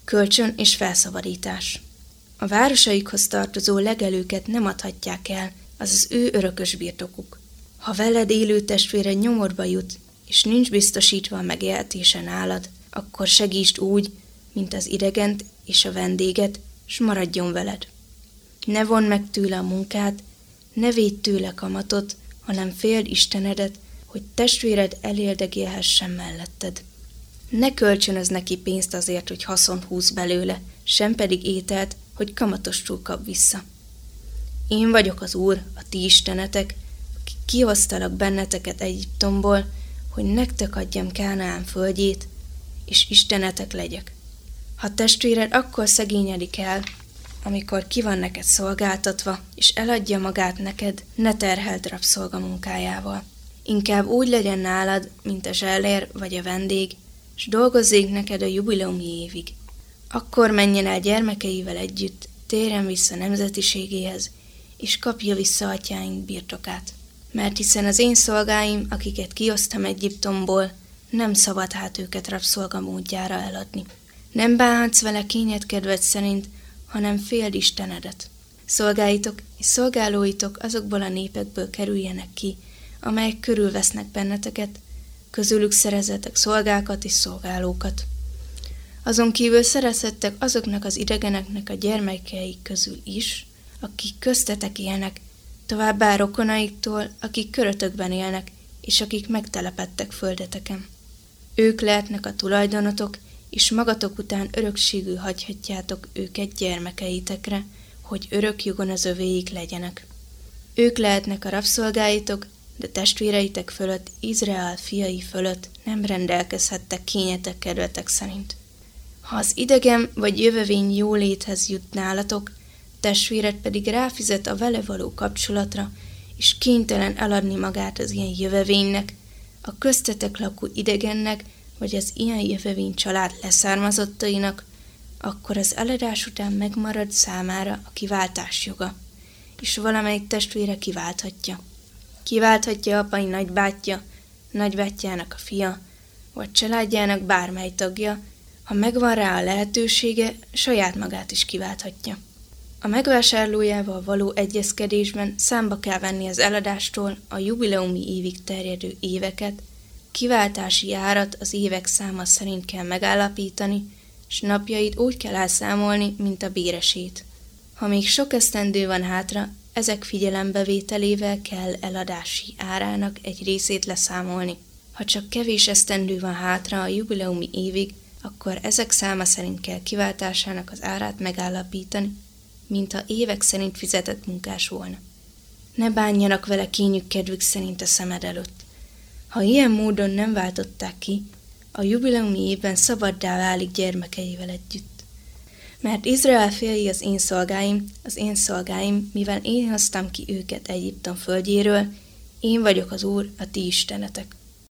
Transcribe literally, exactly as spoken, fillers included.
Kölcsön és felszabadítás. A városaikhoz tartozó legelőket nem adhatják el, az az ő örökös birtokuk. Ha veled élő testvéred nyomorba jut, és nincs biztosítva a megélhetése nálad, akkor segítsd úgy, mint az idegent és a vendéget, s maradjon veled. Ne vondd meg tőle a munkát, ne védj tőle kamatot, hanem féld Istenedet, hogy testvéred elérdegélhessen melletted. Ne kölcsönöz neki pénzt azért, hogy haszont húz belőle, sem pedig ételt, hogy kamatostul kap vissza. Én vagyok az Úr, a ti istenetek, aki kihoztalak benneteket Egyiptomból, hogy nektek adjam Kánaán földjét, és istenetek legyek. Ha testvéred akkor szegényedik el, amikor ki van neked szolgáltatva, és eladja magát neked, ne terheld rabszolgamunkájával. Inkább úgy legyen nálad, mint a zsellér vagy a vendég, s dolgozzék neked a jubileumi évig. Akkor menjen el gyermekeivel együtt, térjen vissza nemzetiségéhez, és kapja vissza atyáink birtokát. Mert hiszen az én szolgáim, akiket kiosztam Egyiptomból, nem szabad hát őket rabszolgamódjára eladni. Nem bánhatsz vele kényedkedved szerint, hanem féld Istenedet. Szolgáitok és szolgálóitok azokból a népekből kerüljenek ki, amelyek körülvesznek benneteket, közülük szerezzetek szolgákat és szolgálókat. Azon kívül szerezhettek azoknak az idegeneknek a gyermekeik közül is, akik köztetek élnek, továbbá rokonaiktól, akik körötökben élnek, és akik megtelepedtek földeteken. Ők lehetnek a tulajdonotok, és magatok után örökségül hagyhatjátok őket gyermekeitekre, hogy örök jogon az övéik legyenek. Ők lehetnek a rabszolgáitok, de testvéreitek fölött, Izrael fiai fölött nem rendelkezhettek kényetek kedvetek szerint. Ha az idegen vagy jövevény jóléthez jut nálatok, testvéred pedig ráfizet a vele való kapcsolatra, és kénytelen eladni magát az ilyen jövevénynek, a köztetek lakó idegennek, vagy az ilyen jövevény család leszármazottainak, akkor az eladás után megmarad számára a kiváltás joga, és valamelyik testvére kiválthatja. Kiválthatja apai nagybátyja, nagybátyjának a fia, vagy családjának bármely tagja, ha megvan rá a lehetősége, saját magát is kiválthatja. A megvásárlójával való egyezkedésben számba kell venni az eladástól a jubileumi évig terjedő éveket, kiváltási árat az évek száma szerint kell megállapítani, s napjait úgy kell elszámolni, mint a béresét. Ha még sok esztendő van hátra, ezek figyelembevételével kell eladási árának egy részét leszámolni. Ha csak kevés esztendő van hátra a jubileumi évig, akkor ezek száma szerint kell kiváltásának az árát megállapítani, mintha évek szerint fizetett munkás volna. Ne bánjanak vele kényük kedvük szerint a szemed előtt. Ha ilyen módon nem váltották ki, a jubileumi évben szabaddá válik gyermekeivel együtt. Mert Izrael fiai az én szolgáim, az én szolgáim, mivel én hoztam ki őket Egyiptom földjéről, én vagyok az Úr, a ti istenetek.